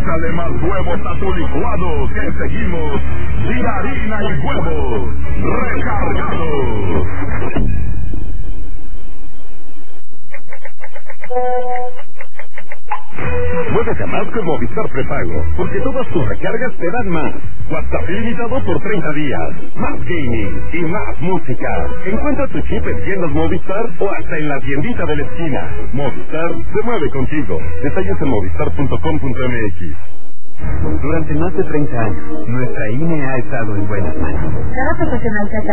Échale más huevos a tu licuado, que seguimos sin harina y huevos recargados. Muévete más con Movistar Prepago, porque todas tus recargas te dan más. WhatsApp ilimitado por 30 días, más gaming y más música. Encuentra tu chip en tiendas Movistar o hasta en la tiendita de la esquina. Movistar se mueve contigo. Detalles en movistar.com.mx. Durante más de 30 años, nuestra INE ha estado en buenas manos. Cada profesional que